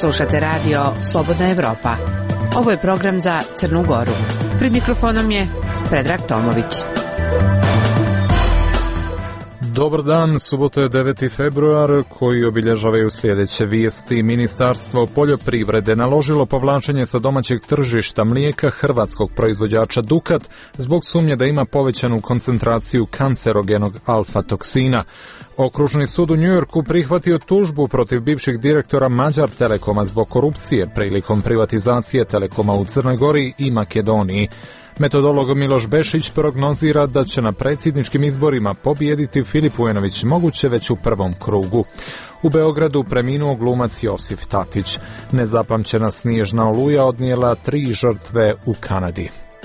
Slušate radio Slobodna Evropa. Ovo je program za Crnu Goru. Pred mikrofonom je Predrag Tomović. Dobar dan, subota je 9. februar koji obilježavaju sljedeće vijesti. Ministarstvo poljoprivrede naložilo povlačenje sa domaćeg tržišta mlijeka hrvatskog proizvođača Dukat zbog sumnje da ima povećanu koncentraciju kancerogenog alfa-toksina. Okružni sud u Njujorku prihvatio tužbu protiv bivših direktora Mađar Telekoma zbog korupcije prilikom privatizacije Telekoma u Crnoj Gori i Makedoniji. Metodolog Miloš Bešić prognozira da će na predsjedničkim izborima pobijediti Filip Vujanović, moguće već u prvom krugu. U Beogradu preminuo glumac Josif Tatić. Nezapamćena snježna oluja odnijela 3 žrtve u Kanadi.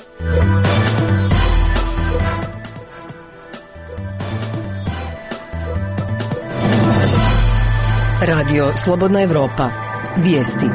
Radio Slobodna Evropa. Vijesti.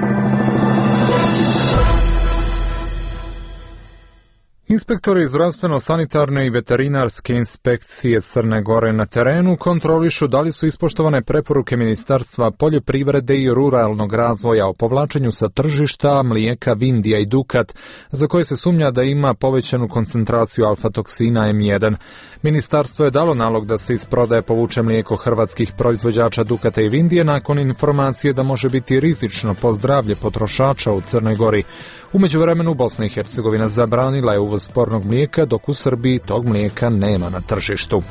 Inspektori zdravstveno-sanitarne i veterinarske inspekcije Crne Gore na terenu kontrolišu da li su ispoštovane preporuke Ministarstva poljoprivrede i ruralnog razvoja o povlačenju sa tržišta mlijeka Vindija i Dukat, za koje se sumnja da ima povećanu koncentraciju alfa-toksina M1. Ministarstvo je dalo nalog da se iz prodaje povuče mlijeko hrvatskih proizvođača Dukata i Vindije nakon informacije da može biti rizično po zdravlje potrošača u Crnoj Gori. U međuvremenu Bosna i Hercegovina zabranila je uvoz spornog mlijeka, dok u Srbiji tog mlijeka nema na tržištu.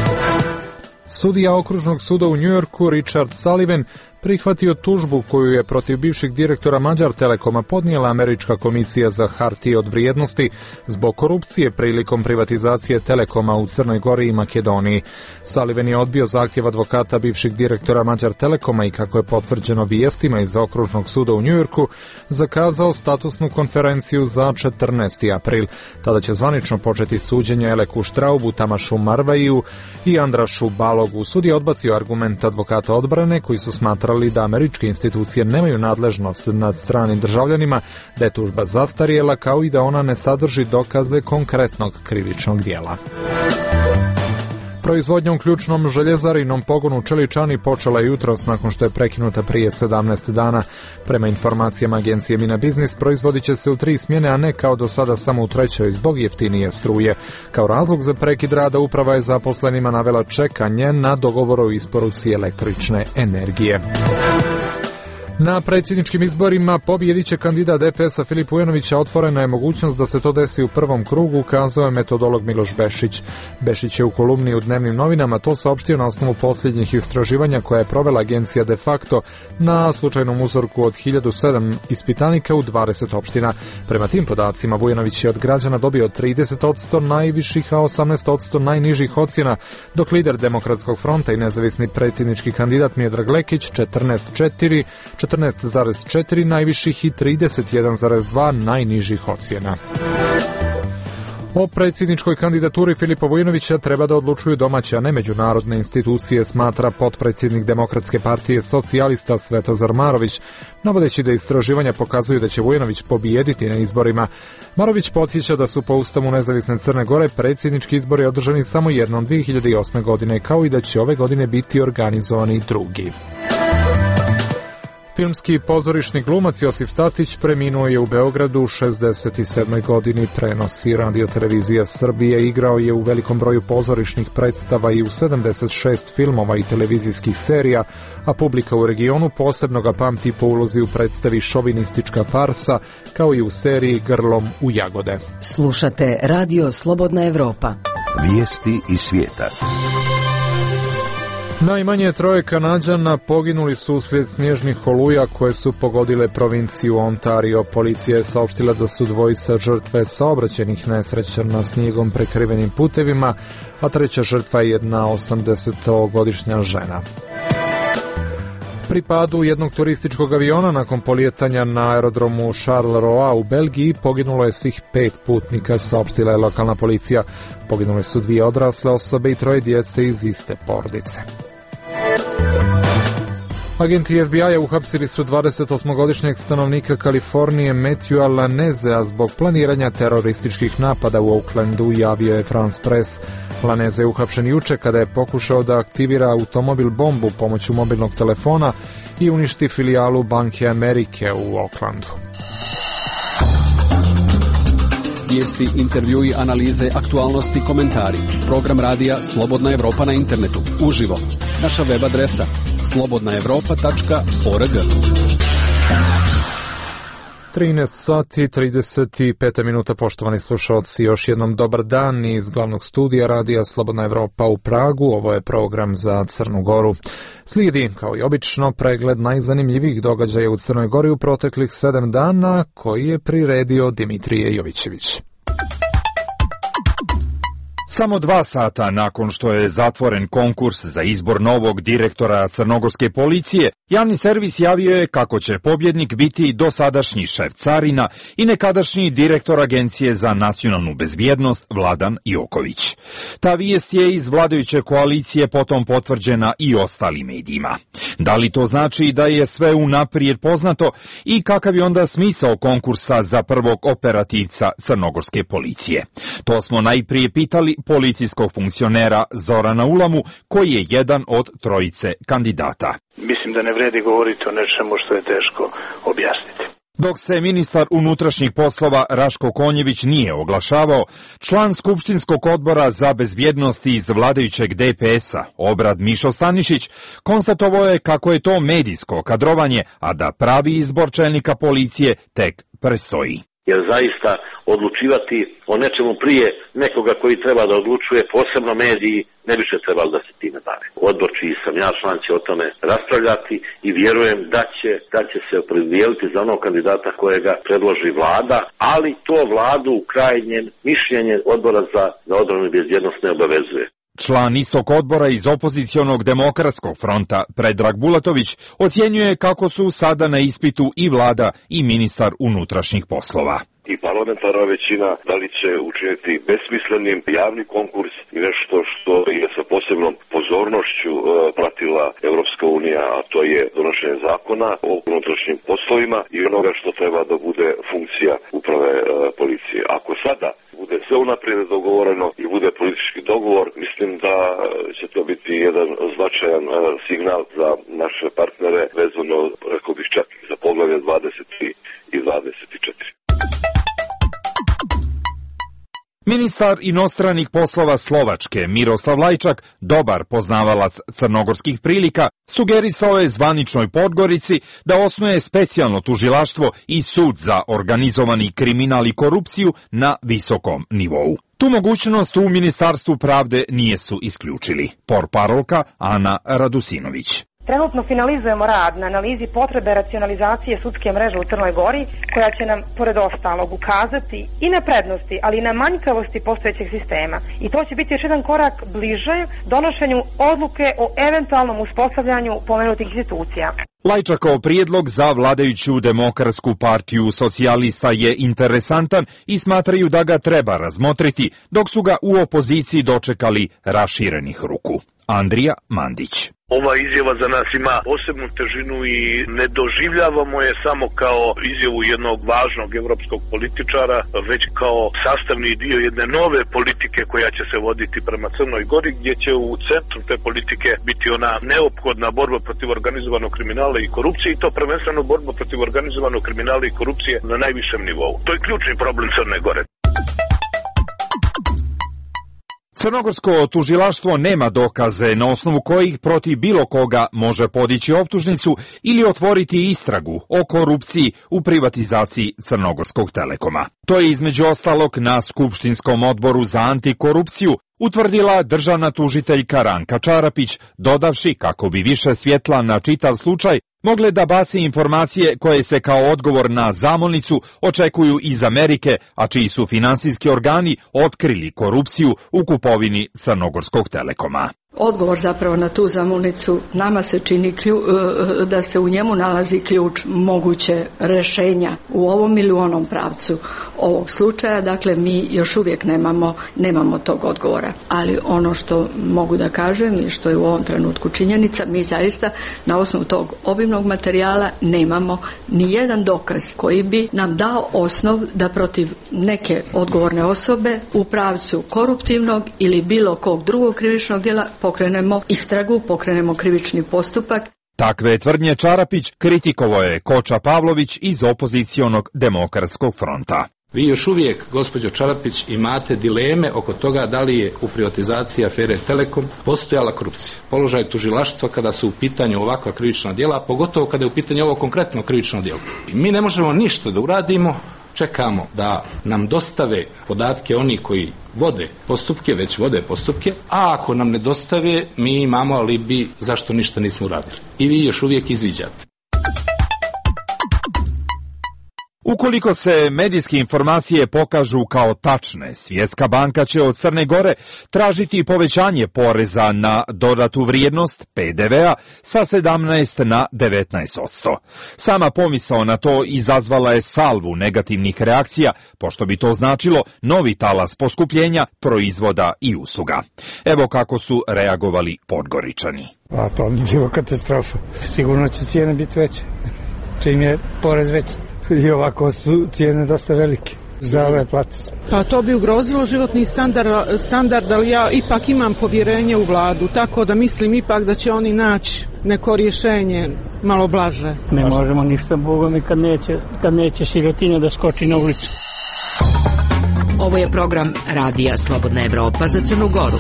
Sudija Okružnog suda u Njujorku Richard Sullivan prihvatio tužbu koju je protiv bivšeg direktora Mađar Telekoma podnijela Američka komisija za hartije od vrijednosti zbog korupcije prilikom privatizacije Telekoma u Crnoj Gori i Makedoniji. Sullivan je odbio zahtjev advokata bivšeg direktora Mađar Telekoma i, kako je potvrđeno vijestima iz Okružnog suda u Njujorku, zakazao statusnu konferenciju za 14. april. Tada će zvanično početi suđenje Eleku Štraubu, Tamašu Marvaju i Andrašu Balogu. Sud je odbacio argument advokata odbrane koji su smatrali da američke institucije nemaju nadležnost nad stranim državljanima, da je tužba zastarjela, kao i da ona ne sadrži dokaze konkretnog krivičnog djela. Proizvodnja u ključnom željezarinom pogonu Čeličani počela je jutros nakon što je prekinuta prije 17 dana. Prema informacijama agencije Mina Biznis, proizvodit će se u 3 smjene, a ne kao do sada samo u 3. zbog jeftinije struje. Kao razlog za prekid rada uprava je zaposlenima navela čekanje na dogovor o isporuci električne energije. Na predsjedničkim izborima pobijedit će kandidat DPS-a Filip Vujanović, a otvorena je mogućnost da se to desi u prvom krugu, kazao je metodolog Miloš Bešić. Bešić je u kolumni u dnevnim novinama to saopštio na osnovu posljednjih istraživanja koje je provela agencija De Facto na slučajnom uzorku od 1007 ispitanika u 20 opština. Prema tim podacima Vujanović je od građana dobio 30% najviših, a 18% najnižih ocjena, dok lider Demokratskog fronta i nezavisni predsjednički kandidat Miodrag Lekić 14,4 najviših i 31,2 najnižih ocjena. O predsjedničkoj kandidaturi Filipa Vujanovića treba da odlučuju domaće, a ne međunarodne institucije, smatra potpredsjednik Demokratske partije socijalista Svetozar Marović, navodeći da istraživanja pokazuju da će Vujanović pobijediti na izborima. Marović podsjeća da su po Ustavu nezavisne Crne Gore predsjednički izbori održani samo jednom 2008. godine, kao i da će ove godine biti organizovani drugi. Filmski pozorišni glumac Josif Tatić preminuo je u Beogradu u 67. godini, prenosi Radio-televizija Srbije. Igrao je u velikom broju pozorišnih predstava i u 76 filmova i televizijskih serija, a publika u regionu posebno ga pamti po ulozi u predstavi Šovinistička farsa, kao i u seriji Grlom u jagode. Slušate Radio Slobodna Evropa. Vijesti iz svijeta. Najmanje 3 Kanađana poginuli su uslijed snježnih oluja koje su pogodile provinciju Ontario. Policija je saopštila da su 2 žrtve saobraćajnih nesreća na snijegom prekrivenim putevima, a 3. žrtva je jedna 80-godišnja žena. Pri padu jednog turističkog aviona nakon polijetanja na aerodromu Charleroi u Belgiji poginulo je svih 5 putnika, saopštila je lokalna policija. Poginule su 2 odrasle osobe i 3 djece iz iste porodice. Agenti FBI-a uhapsili su 28-godišnjeg stanovnika Kalifornije Matthewa Lanezea zbog planiranja terorističkih napada u Oaklandu, javio je France Press. Laneza je uhapšen juče kada je pokušao da aktivira automobil bombu pomoću mobilnog telefona i uništi filijalu Banke Amerike u Oaklandu. Vijesti, intervjui, analize, aktualnosti, komentari. Program radija Slobodna Evropa na internetu. Uživo. Naša web adresa slobodnaevropa.org. 13 sati 35 minuta, poštovani slušalci, još jednom dobar dan iz glavnog studija radija Slobodna Evropa u Pragu. Ovo je program za Crnu Goru. Slijedi, kao i obično, pregled najzanimljivijih događaja u Crnoj Gori u proteklih 7 dana, koji je priredio Dimitrije Jovićević. Samo 2 sata nakon što je zatvoren konkurs za izbor novog direktora crnogorske policije, javni servis javio je kako će pobjednik biti dosadašnji šef carina i nekadašnji direktor Agencije za nacionalnu bezbjednost Vladan Joković. Ta vijest je iz vladajuće koalicije potom potvrđena i ostalim medijima. Da li to znači da je sve unaprijed poznato i kakav je onda smisao konkursa za prvog operativca crnogorske policije? To smo najprije pitali policijskog funkcionera Zorana Ulamu, koji je jedan od 3 kandidata. Mislim da ne vredi govoriti o nečemu što je teško objasniti. Dok se ministar unutrašnjih poslova Raško Konjević nije oglašavao, član Skupštinskog odbora za bezbjednost iz vladajućeg DPS-a, Obrad Mišo Stanišić, konstatovao je kako je to medijsko kadrovanje, a da pravi izbor čelnika policije tek predstoji. Jer zaista odlučivati o nečemu prije nekoga koji treba da odlučuje, posebno mediji, ne bi se trebalo da se time bave. Odbor čiji sam ja član će o tome raspravljati i vjerujem da će se opredijeliti za onog kandidata kojega predloži vlada, ali to vladu u krajnjem mišljenje odbora za odbranu i bezbjednost ne obavezuje. Član istog odbora iz opozicionog demokratskog fronta Predrag Bulatović ocjenjuje kako su sada na ispitu i vlada i ministar unutrašnjih poslova. I parlamentarna većina da li će učiniti besmislenim javni konkurs i nešto što je sa posebnom pozornošću pratila Evropska unija, a to je donošenje zakona o unutrašnjim poslovima i onoga što treba da bude funkcija uprave policije. Ako sada bude sve unaprijed dogovoreno i bude politički dogovor, mislim da će to biti jedan značajan signal za naše partnere vezano, rekao bih, čak i za poglavlje 23 i 24. Ministar inostranih poslova Slovačke Miroslav Lajčak, dobar poznavalac crnogorskih prilika, sugerisao je zvaničnoj Podgorici da osnuje specijalno tužilaštvo i sud za organizovani kriminal i korupciju na visokom nivou. Tu mogućnost u Ministarstvu pravde nije su isključili. Portparolka Ana Radusinović. Trenutno finalizujemo rad na analizi potrebe racionalizacije sudske mreže u Crnoj Gori, koja će nam, pored ostalog, ukazati i na prednosti, ali i na manjkavosti postojećeg sistema. I to će biti još jedan korak bliže donošenju odluke o eventualnom uspostavljanju pomenutih institucija. Lajčakov prijedlog za vladajuću Demokratsku partiju socijalista je interesantan i smatraju da ga treba razmotriti, dok su ga u opoziciji dočekali raširenih ruku. Andrija Mandić. Ova izjava za nas ima posebnu težinu i ne doživljavamo je samo kao izjavu jednog važnog evropskog političara, već kao sastavni dio jedne nove politike koja će se voditi prema Crnoj Gori, gdje će u centru te politike biti ona neophodna borba protiv organizovanog kriminala i korupcije, i to prvenstveno borba protiv organizovanog kriminala i korupcije na najvišem nivou. To je ključni problem Crne Gore. Crnogorsko tužilaštvo nema dokaze na osnovu kojih protiv bilo koga može podići optužnicu ili otvoriti istragu o korupciji u privatizaciji Crnogorskog Telekoma. To je između ostalog na Skupštinskom odboru za antikorupciju utvrdila državna tužiteljka Ranka Čarapić, dodavši kako bi više svjetla na čitav slučaj mogle da baci informacije koje se kao odgovor na zamolnicu očekuju iz Amerike, a čiji su finansijski organi otkrili korupciju u kupovini Crnogorskog Telekoma. Odgovor zapravo na tu zamolnicu, nama se čini da se u njemu nalazi ključ moguće rješenja u ovom ili u onom pravcu ovog slučaja. Dakle, mi još uvijek nemamo tog odgovora. Ali ono što mogu da kažem i što je u ovom trenutku činjenica, mi zaista na osnovu tog obimnog materijala nemamo ni jedan dokaz koji bi nam dao osnov da protiv neke odgovorne osobe u pravcu koruptivnog ili bilo kog drugog krivičnog djela pokrenemo istragu, pokrenemo krivični postupak. Takve tvrdnje Čarapić kritikovao je Koča Pavlović iz opozicionog Demokratskog fronta. Vi još uvijek, gospođo Čarapić, imate dileme oko toga da li je u privatizaciji afere Telekom postojala korupcija. Položaj tužilaštva kada su u pitanju ovakva krivična djela, pogotovo kada je u pitanju ovo konkretno krivično djelo. Mi ne možemo ništa da uradimo, čekamo da nam dostave podatke oni koji već vode postupke, a ako nam ne dostave, mi imamo alibi zašto ništa nismo uradili. I vi još uvijek izviđate. Ukoliko se medijske informacije pokažu kao tačne, Svjetska banka će od Crne Gore tražiti povećanje poreza na dodatu vrijednost PDV-a sa 17 na 19%. Sama pomisao na to izazvala je salvu negativnih reakcija, pošto bi to značilo novi talas poskupljenja proizvoda i usluga. Evo kako su reagovali Podgoričani. A to bi bilo katastrofa. Sigurno će cijene biti veće, čim je porez veći. I ovako su cijene dosta velike za ove plate. Pa to bi ugrozilo životni standard, ali ja ipak imam povjerenje u vladu, tako da mislim ipak da će oni naći neko rješenje malo blaže. Ne možemo ništa, bogom, kad neće sirotinja da skoči na ulicu. Ovo je program Radija Slobodna Evropa za Crnu Goru.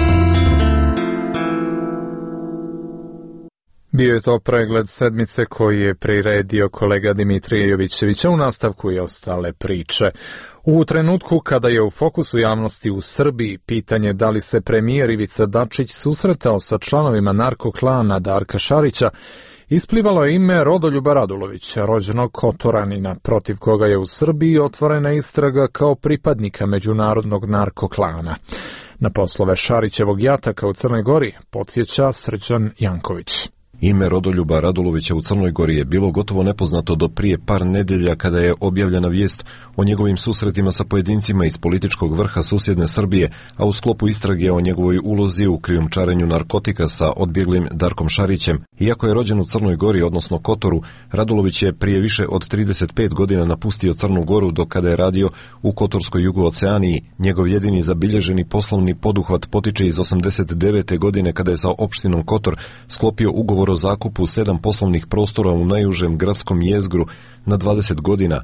Bio je to pregled sedmice koji je priredio kolega Dimitrije Jovićević, u nastavku i ostale priče. U trenutku kada je u fokusu javnosti u Srbiji pitanje da li se premijer Ivica Dačić susretao sa članovima narkoklana Darka Šarića, isplivalo je ime Rodoljuba Radulovića, rođenog Kotoranina, protiv koga je u Srbiji otvorena istraga kao pripadnika međunarodnog narkoklana. Na poslove Šarićevog jataka u Crnoj Gori podsjeća Srđan Janković. Ime Rodoljuba Radulovića u Crnoj Gori je bilo gotovo nepoznato do prije par nedelja kada je objavljena vijest o njegovim susretima sa pojedincima iz političkog vrha susjedne Srbije, a u sklopu istrage o njegovoj ulozi u krijumčarenju narkotika sa odbjeglim Darkom Šarićem. Iako je rođen u Crnoj Gori, odnosno Kotoru, Radulović je prije više od 35 godina napustio Crnu Goru do kada je radio u Kotorskoj Jugooceaniji. Njegov jedini zabilježeni poslovni poduhvat potiče iz 89. godine kada je sa opštinom Kotor sklopio ugovor o zakupu 7 poslovnih prostora u najužem gradskom jezgru na 20 godina.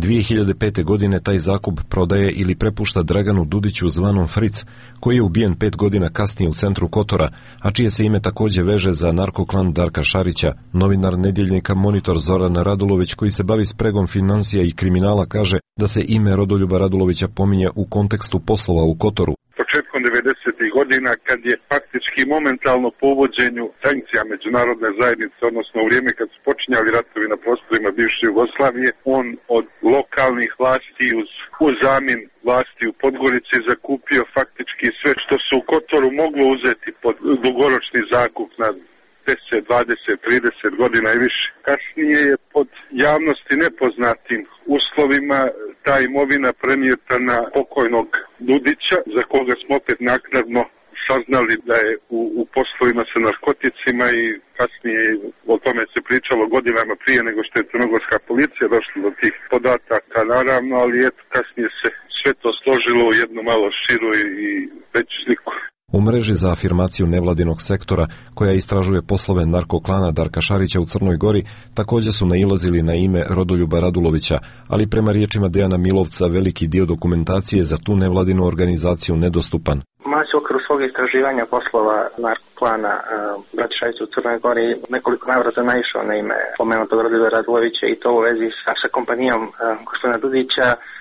2005. godine taj zakup prodaje ili prepušta Draganu Dudiću zvanom Fric, koji je ubijen 5 godina kasnije u centru Kotora, a čije se ime također veže za narkoklan Darka Šarića. Novinar nedjeljnika Monitor Zoran Radulović, koji se bavi spregom financija i kriminala, kaže da se ime Rodoljuba Radulovića pominje u kontekstu poslova u Kotoru. Početkom 90. godina, kad je faktički momentalno po uvođenju sankcija međunarodne zajednice, odnosno u vrijeme kad su počinjali ratovi na prostorima bivše Jugoslavije, on od lokalnih vlasti uz zamjen vlasti u Podgorici zakupio faktički sve što se u Kotoru moglo uzeti pod dugoročni zakup na 10, 20, 30 godina i više. Kasnije je pod javnosti nepoznatim uslovima ta imovina prenijeta na pokojnog Dudića, za koga smo opet naknadno saznali da je u poslovima sa narkoticima i kasnije o tome se pričalo godinama prije nego što je crnogorska policija došla do tih podataka, naravno, ali eto kasnije se sve to složilo u jednu malo širu i veću sliku. U mreži za afirmaciju nevladinog sektora, koja istražuje poslove narkoklana Darka Šarića u Crnoj Gori, također su nailazili na ime Rodoljuba Radulovića, ali prema riječima Dejana Milovca veliki dio dokumentacije za tu nevladinu organizaciju nedostupan. Mać u okviru svog istraživanja poslova narkoklana Brati Šarića u Crnoj Gori nekoliko navrata naišao na ime pomenutog Rodoljuba Radulovića i to u vezi sa kompanijom gospodina Dudića,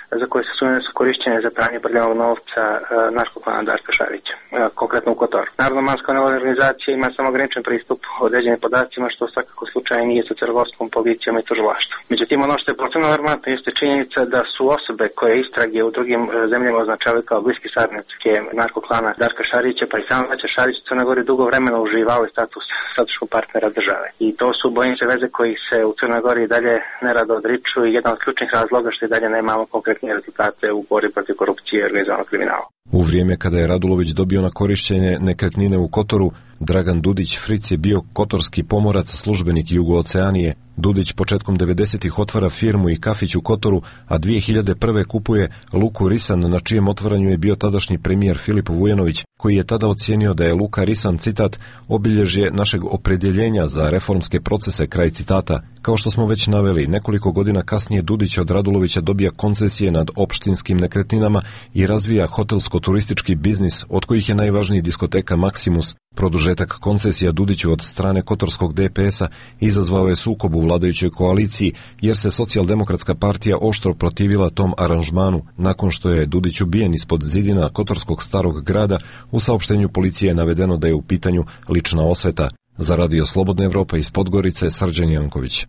za koje se sumnje su korišćene za pranje prljavog novca narkoklana Darka Šarića, konkretno u Kotoru. Narodno-manska nevladina organizacija ima samo ograničen pristup određenim podacima, što u svakako slučaj nije sa crnogorskom policijom i tužilaštvom. Međutim, ono što je posebno alarmantno jeste činjenica da su osobe koje istrage u drugim zemljama označavaju kao bliski saradnici narkoklana Darka Šarića, pa i sam Daća Šarić u Crnoj Gori dugo vremena uživao status strateškog partnera države. I to su, bojim se, veze koji se u Crnoj Gori dalje nerado odriču i jedan od ključnih razloga što i dalje nemamo konkretne rezultate u borbi protiv korupcije i organizovanog kriminala. U vrijeme kada je Radulović dobio na korišćenje nekretnine u Kotoru, Dragan Dudić Fric je bio kotorski pomorac, službenik Jugooceanije. Dudić početkom 90-ih otvara firmu i kafić u Kotoru, a 2001. kupuje Luku Risan, na čijem otvaranju je bio tadašnji premijer Filip Vujanović, koji je tada ocijenio da je Luka Risan, citat, obilježje našeg opredjeljenja za reformske procese, kraj citata. Kao što smo već naveli, nekoliko godina kasnije Dudić od Radulovića dobija koncesije nad opštinskim nekretninama i razvija hotelsko-turistički biznis, od kojih je najvažniji diskoteka Maximus. Produžetak koncesija Dudiću od strane kotorskog DPS-a izazvao je sukob u vladajućoj koaliciji, jer se Socijaldemokratska partija oštro protivila tom aranžmanu. Nakon što je Dudić ubijen ispod zidina kotorskog starog grada, u saopštenju policije je navedeno da je u pitanju lična osveta. Za Radio Slobodna Evropa iz Podgorice, Srđan Janković.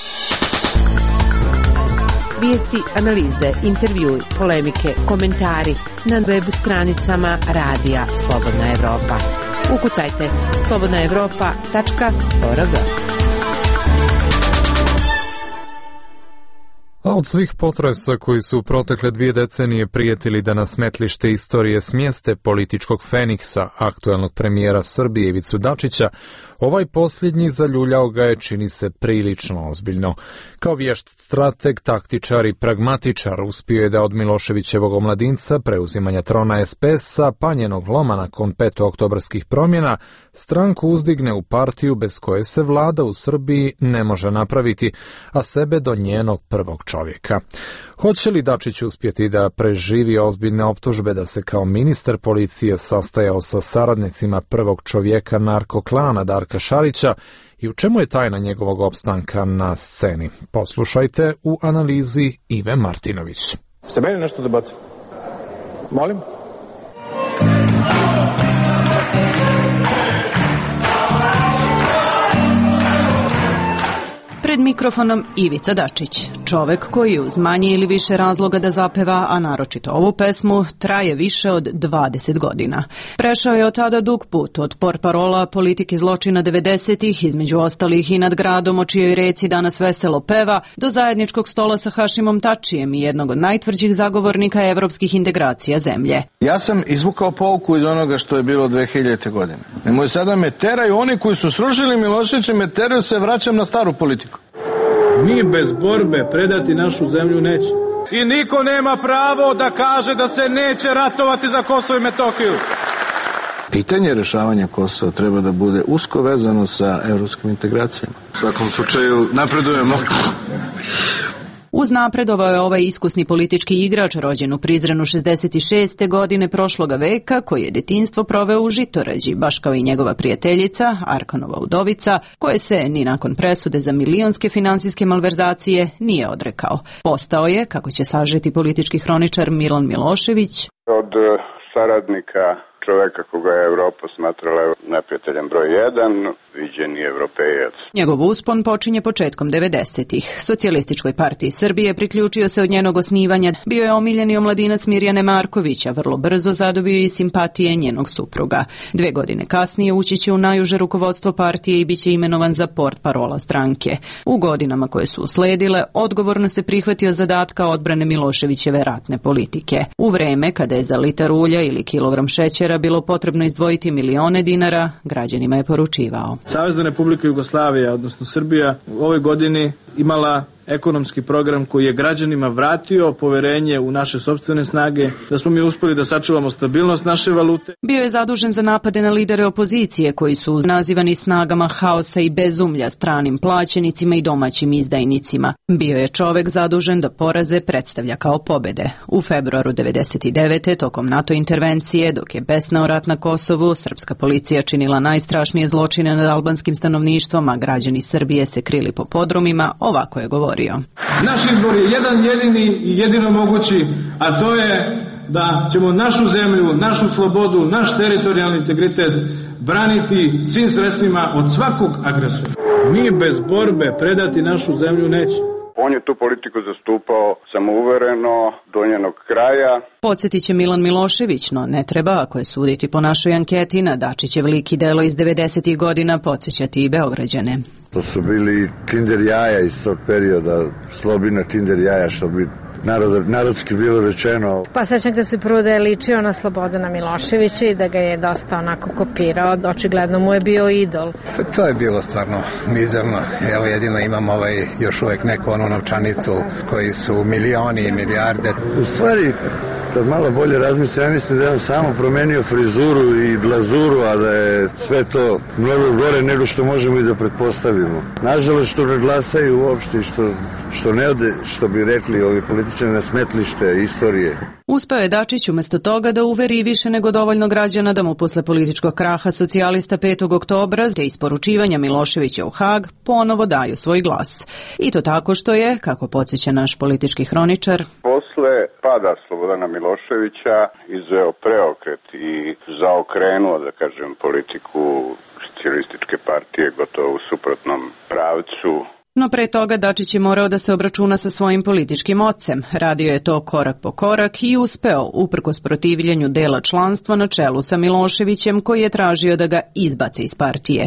Vijesti, analize, intervjui, polemike, komentari na web stranicama Radija Slobodna Evropa. Ukucajte slobodnaevropa.org. A od svih potresa koji su u protekle 2 decenije prijetili da na smetlište istorije smjeste političkog feniksa, aktuelnog premijera Srbije Ivicu Dačića, ovaj posljednji zaljuljao ga je, čini se, prilično ozbiljno. Kao vješt strateg, taktičar i pragmatičar uspio je da od Miloševićevog omladinca, preuzimanja trona SPS-a, pa njenog loma nakon 5. oktobarskih promjena, stranku uzdigne u partiju bez koje se vlada u Srbiji ne može napraviti, a sebe do njenog prvog čovjeka. Hoće li Dačić uspjeti da preživi ozbiljne optužbe da se kao ministar policije sastajao sa saradnicima prvog čovjeka narkoklana Darka Šarića i u čemu je tajna njegovog opstanka na sceni? Poslušajte u analizi Ive Martinović. Ste meni nešto da bacite? Molim? Pred mikrofonom Ivica Dačić, čovek koji uz manje ili više razloga da zapeva, a naročito ovu pesmu, traje više od 20 godina. Prešao je od tada dug put, od portparola politike zločina 90-ih, između ostalih i nad gradom o čijoj reci danas veselo peva, do zajedničkog stola sa Hašimom Tačijem i jednog od najtvrđih zagovornika evropskih integracija zemlje. Ja sam izvukao pouku iz onoga što je bilo 2000. godine. Nemoj sada me teraju, oni koji su srušili Miloševića, me teraju, se vraćam na staru politiku. Mi bez borbe predati našu zemlju neće. I niko nema pravo da kaže da se neće ratovati za Kosovo i Metohiju. Pitanje rješavanja Kosova treba da bude usko vezano sa evropskim integracijama. U svakom slučaju napredujemo. Uznapredovao je ovaj iskusni politički igrač, rođen u Prizrenu 66. godine prošloga veka, koji je detinjstvo proveo u Žitorađi, baš kao i njegova prijateljica, Arkanova udovica, koje se ni nakon presude za milionske finansijske malverzacije nije odrekao. Postao je, kako će sažeti politički hroničar Milan Milošević, od saradnika čoveka koga je Evropa smatrala neprijateljem broj 1, viđeni evropejac. Njegov uspon počinje početkom 90-ih. Socijalističkoj partiji Srbije priključio se od njenog osnivanja, bio je omiljeni omladinac Mirjane Markovića, vrlo brzo zadobio i simpatije njenog supruga. 2 godine kasnije ući će u najuže rukovodstvo partije i bit će imenovan za portparola stranke. U godinama koje su usledile, odgovorno se prihvatio zadatka odbrane Miloševićeve ratne politike. U vreme kada je za litar ulja ili kilogram šećera bilo potrebno izdvojiti milione dinara, građanima je poručivao. Savezna Republika Jugoslavija, odnosno Srbija, u ovoj godini imala ekonomski program koji je građanima vratio poverenje u naše sopstvene snage, da smo mi uspjeli da sačuvamo stabilnost naše valute. Bio je zadužen za napade na lidere opozicije koji su nazivani snagama haosa i bezumlja, stranim plaćenicima i domaćim izdajnicima. Bio je čovek zadužen da poraze predstavlja kao pobede. U februaru 99. tokom NATO intervencije, dok je besnao rat na Kosovu, srpska policija činila najstrašnije zločine nad albanskim stanovništvom, a građani Srbije se krili po podrumima, ovako je govorio. Naš izbor je jedan jedini i jedino mogući, a to je da ćemo našu zemlju, našu slobodu, naš teritorijalni integritet braniti svim sredstvima od svakog agresora. Mi bez borbe predati našu zemlju nećemo. On je tu politiku zastupao samouvereno do njenog kraja. Podsjetit će Milan Milošević, no ne treba, ako je suditi po našoj anketi, na Dačićev lik i delo iz 90. godina podsjećati i Beograđane. To su bili Tinder jaja iz tog perioda, slobina Tinder jaja, što bi narodski bilo rečeno. Pa sećam ga se prvo da je ličio na Slobodana Miloševića i da ga je dosta onako kopirao, očigledno mu je bio idol. To je bilo stvarno mizerno. Evo jedino imam još uvek neku novčanicu koji su milioni i milijarde. U stvari, kad malo bolje razmislim, ja mislim da je on samo promenio frizuru i glazuru, a da je sve to mnogo gore nego što možemo i da pretpostavimo. Nažalost, što ne glasaju uopšte i što ne ode, što bi rekli ovi političari, na smetlište istorije. Uspeo je Dačić umjesto toga da uveri više nego dovoljno građana da mu posle političkog kraha socijalista 5. oktobra te isporučivanja Miloševića u Hag ponovo daju svoj glas. I to tako što je, kako podsjeća naš politički hroničar, posle pada Slobodana Miloševića izveo preokret i zaokrenuo, da kažem, politiku socijalističke partije gotovo u suprotnom pravcu. No pre toga Dačić je morao da se obračuna sa svojim političkim ocem. Radio je to korak po korak i uspeo, uprkos protivljenju dela članstva na čelu sa Miloševićem, koji je tražio da ga izbace iz partije.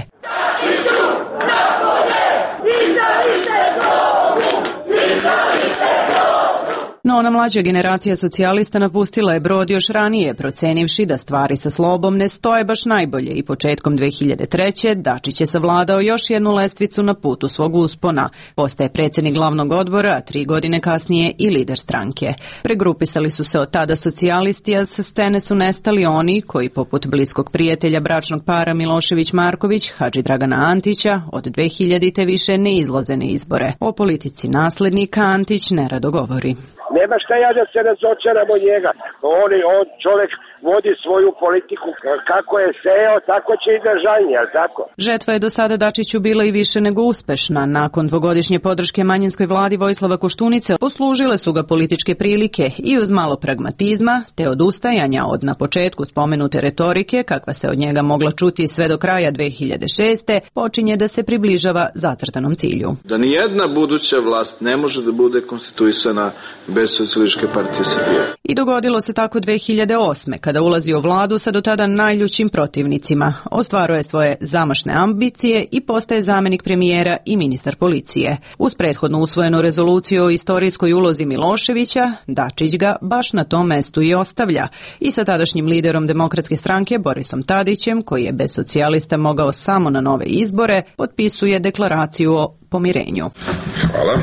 No ona mlađa generacija socijalista napustila je brod još ranije, procenivši da stvari sa Slobom ne stoje baš najbolje i početkom 2003. Dačić je savladao još jednu lestvicu na putu svog uspona. Postaje predsjednik glavnog odbora, a 3 godine kasnije i lider stranke. Pregrupisali su se od tada socijalisti, a sa scene su nestali oni koji, poput bliskog prijatelja bračnog para Milošević-Marković, Hadži Dragana Antića, od 2000. više ne izlaze na izbore. O politici naslednika Antić nerado govori. Nema šta ja da se razočaram od njega. On čovjek vodi svoju politiku. Kako je seo, tako će i da žanje, jel tako? Žetva je do sada Dačiću bila i više nego uspešna. Nakon dvogodišnje podrške manjinskoj vladi Vojislava Koštunice poslužile su ga političke prilike i uz malo pragmatizma, te odustajanja od na početku spomenute retorike, kakva se od njega mogla čuti sve do kraja 2006. počinje da se približava zacrtanom cilju. Da nijedna buduća vlast ne može da bude konstituisana bez Socijalističke partije Srbije. I dogodilo se tako 2008. kada ulazi u vladu sa do tada najljućim protivnicima, ostvaruje svoje zamašne ambicije i postaje zamenik premijera i ministar policije. Uz prethodno usvojenu rezoluciju o istorijskoj ulozi Miloševića, Dačić ga baš na tom mestu i ostavlja. I sa tadašnjim liderom Demokratske stranke Borisom Tadićem, koji je bez socijalista mogao samo na nove izbore, potpisuje deklaraciju o pomirenju. Hvala.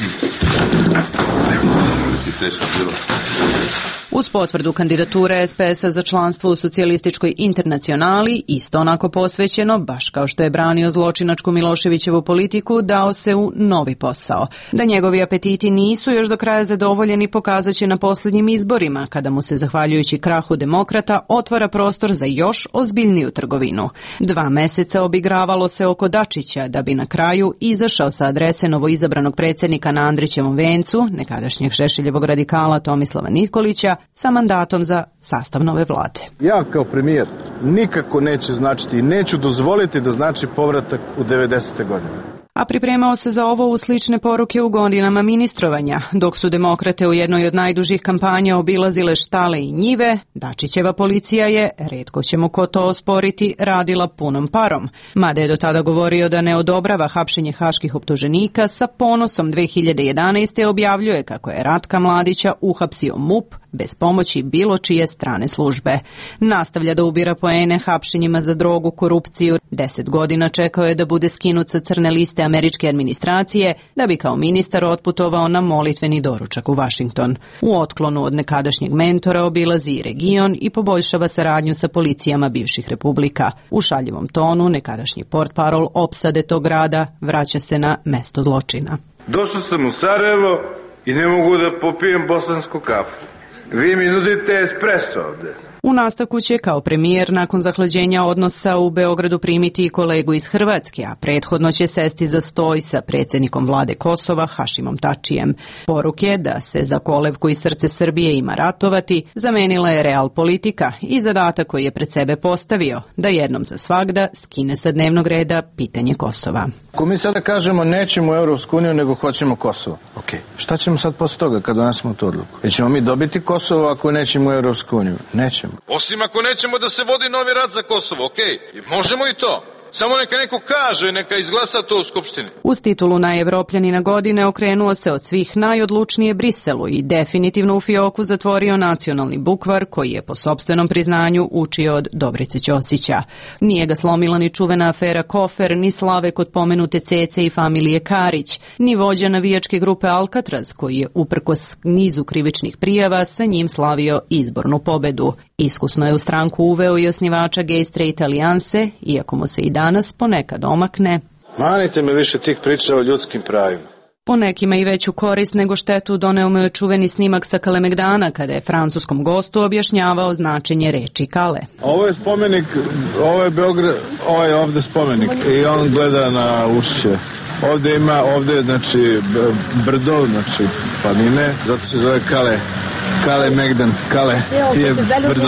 Uz potvrdu kandidature SPS-a za članstvo u socijalističkoj internacionali, isto onako posvećeno, baš kao što je branio zločinačku Miloševićevu politiku, dao se u novi posao. Da njegovi apetiti nisu još do kraja zadovoljeni pokazat će na posljednjim izborima, kada mu se, zahvaljujući krahu demokrata, otvara prostor za još ozbiljniju trgovinu. 2 meseca obigravalo se oko Dačića, da bi na kraju izašao sa adrese novoizabranog predsjednika na Andrićevom vencu, nekadašnjeg Šešeljevog radikala Tomislava Nikolića, sa mandatom za sastav nove vlade. Ja kao premijer nikako neće značiti i neću dozvoliti da znači povratak u 90. godine. A pripremao se za ovo u slične poruke u godinama ministrovanja. Dok su demokrate u jednoj od najdužih kampanja obilazile štale i njive, Dačićeva policija je, retko će mu ko to osporiti, radila punom parom. Mada je do tada govorio da ne odobrava hapšenje haških optuženika, sa ponosom 2011. objavljuje kako je Ratka Mladića uhapsio MUP bez pomoći bilo čije strane službe. Nastavlja da ubira poene hapšenjima za drogu, korupciju. 10 godina čekao je da bude skinut sa crne liste američke administracije, da bi kao ministar otputovao na molitveni doručak u Washington. U otklonu od nekadašnjeg mentora obilazi i region i poboljšava saradnju sa policijama bivših republika. U šaljivom tonu nekadašnji portparol opsade tog grada vraća se na mesto zločina. Došao sam u Sarajevo i ne mogu da popijem bosansku kafu. Vi mi nudite espresso ovde. U nastavku će kao premijer nakon zahlađenja odnosa u Beogradu primiti i kolegu iz Hrvatske, a prethodno će sesti za stoj sa predsjednikom vlade Kosova Hašimom Tačijem. Poruke da se za kolevku i srce Srbije ima ratovati zamenila je real politika i zadatak koji je pred sebe postavio da jednom za svagda skine sa dnevnog reda pitanje Kosova. Ako mi sada kažemo nećemo u Europsku uniju nego hoćemo Kosovo, šta ćemo sad posle toga kad donesemo tu odluku? Ćemo mi dobiti Kosovo ako nećemo u Europsku uniju? Nećemo. Osim ako nećemo da se vodi novi rat za Kosovo, možemo i to. Samo neka neko kaže, neka izglasa to u Skupštini. Uz titulu najevropljanina godine okrenuo se od svih najodlučnije Briselu i definitivno u fioku zatvorio nacionalni bukvar koji je po sopstvenom priznanju učio od Dobrice Ćosića. Nije ga slomila ni čuvena afera Kofer, ni slave kod pomenute Cece i familije Karić, ni vođa navijačke grupe Alcatraz koji je uprkos nizu krivičnih prijava sa njim slavio izbornu pobedu. Iskusno je u stranku uveo i osnivača Gay Straight Alijanse, iako mu se i danas ponekad omakne. Manite me više tih priča o ljudskim pravima. Po nekima i veću korist nego štetu doneo mu je čuveni snimak sa Kalemegdana kada je francuskom gostu objašnjavao značenje reči Kale. Ovo je spomenik, ovo je Beograd, ovo je ovde spomenik i on gleda na ušće. Ovde je znači brdo, znači planine, zato se zove Kale Megdan, Kale je brdo.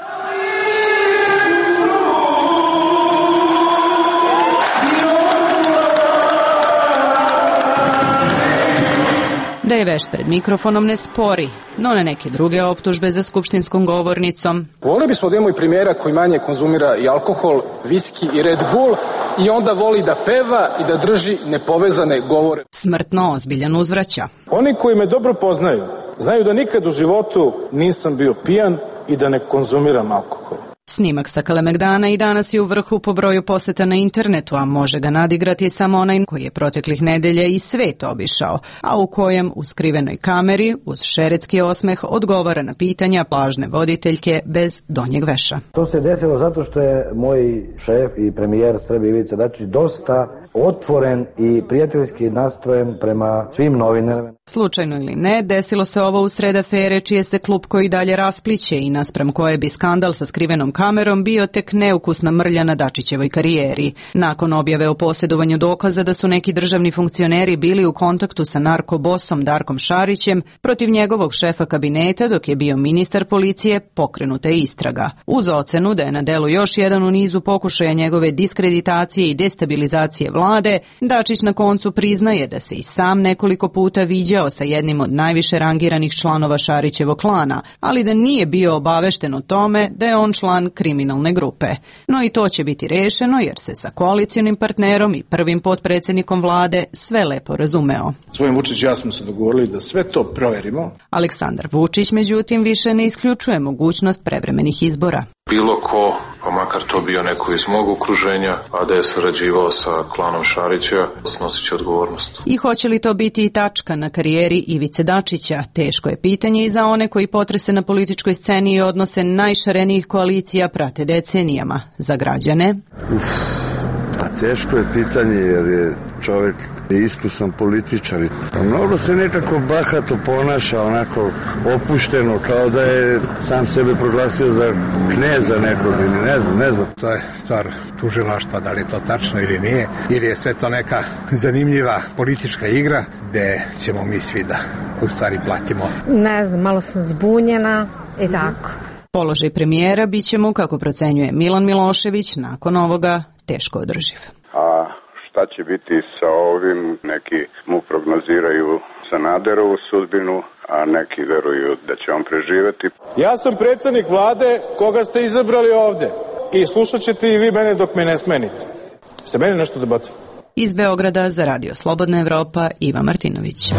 Da je vešt pred mikrofonom ne spori, no na neke druge optužbe za skupštinskom govornicom. Volili bismo da imamo i premijera koji manje konzumira i alkohol, viski i Red Bull i onda voli da peva i da drži nepovezane govore. Smrtno ozbiljan uzvraća. Oni koji me dobro poznaju, znaju da nikad u životu nisam bio pijan i da ne konzumiram alkohol. Snimak sa Kalemegdana i danas je u vrhu po broju poseta na internetu, a može ga nadigrati samo onaj koji je proteklih nedelja i svet obišao, a u kojem u skrivenoj kameri uz šeretski osmeh odgovara na pitanja plažne voditeljke bez donjeg veša. To se desilo zato što je moj šef i premijer Srbije Ivica Dačić dosta otvoren i prijateljski nastrojen prema svim novinarima. Slučajno ili ne, desilo se ovo usred afere čije se klupko i dalje raspliće i naspram koje bi skandal sa skrivenom kamerom bio tek neukusna mrlja na Dačićevoj karijeri. Nakon objave o posjedovanju dokaza da su neki državni funkcioneri bili u kontaktu sa narkobosom Darkom Šarićem, protiv njegovog šefa kabineta dok je bio ministar policije pokrenuta je istraga. Uz ocenu da je na delu još jedan u nizu pokušaja njegove diskreditacije i destabilizacije vlade, Dačić na koncu priznaje da se i sam nekoliko puta viđao sa jednim od najviše rangiranih članova Šarićevog klana, ali da nije bio obavešten o tome da je on član kriminalne grupe. No i to će biti rešeno jer se sa koalicionim partnerom i prvim potpredsjednikom vlade sve lepo razumeo. Svojim Vučić i ja smo se dogovorili da sve to proverimo. Aleksandar Vučić, međutim, više ne isključuje mogućnost prevremenih izbora. Bilo ko, pa makar to bio neko iz mog okruženja, a da je sarađivao sa klanom Šarića, snosit će odgovornost. I hoće li to biti i tačka na karijeri Ivice Dačića? Teško je pitanje i za one koji potrese na političkoj sceni i odnose najšarenijih koalicija prate decenijama. Za građane? Teško je pitanje jer je čovjek iskusan političar. Mnogo se nekako bahato ponaša, onako opušteno, kao da je sam sebe proglasio za kneza nekog ili ne znam. To je stvar tužilaštva, da li je to tačno ili nije, ili je sve to neka zanimljiva politička igra gde ćemo mi svi da u stvari platimo. Ne znam, malo sam zbunjena i tako. Položaj premijera bit će mu, kako procenjuje Milan Milošević, nakon ovoga teško održiv. A šta će biti sa ovim? Neki mu prognoziraju Sanaderovu sudbinu, a neki veruju da će on preživeti. Ja sam predsjednik vlade koga ste izabrali ovde i slušat ćete i vi mene dok me ne smenite. Ste meni nešto dobacili? Iz Beograda za Radio Slobodna Evropa, Iva Martinović.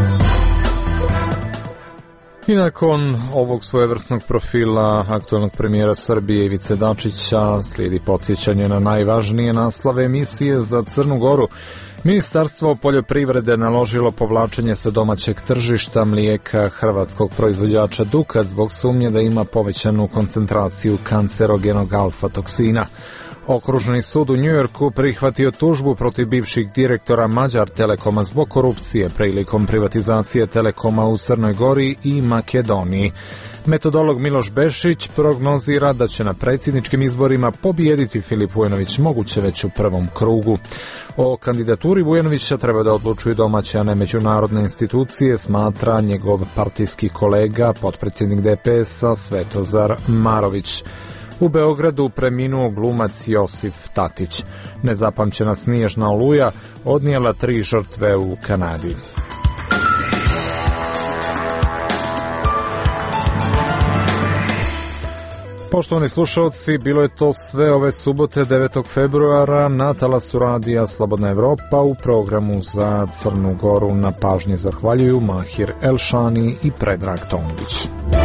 I nakon ovog svojevrsnog profila aktualnog premijera Srbije Ivice Dačića slijedi podsjećanje na najvažnije naslove emisije za Crnu Goru. Ministarstvo poljoprivrede naložilo povlačenje sa domaćeg tržišta mlijeka hrvatskog proizvođača Dukat zbog sumnje da ima povećanu koncentraciju kancerogenog alfa-toksina. Okružni sud u Njujorku prihvatio tužbu protiv bivših direktora Mađar Telekoma zbog korupcije prilikom privatizacije Telekoma u Crnoj Gori i Makedoniji. Metodolog Miloš Bešić prognozira da će na predsjedničkim izborima pobijediti Filip Vujanović moguće već u prvom krugu. O kandidaturi Vujanovića treba da odlučuju domaće, a ne međunarodne institucije, smatra njegov partijski kolega, potpredsjednik DPS-a Svetozar Marović. U Beogradu preminuo glumac Josif Tatić. Nezapamćena snježna oluja odnijela 3 žrtve u Kanadi. Poštovani slušalci, bilo je to sve ove subote 9. februara na talasu radija Slobodna Evropa. U programu za Crnu Goru na pažnji zahvaljuju Mahir Elšani i Predrag Tomović.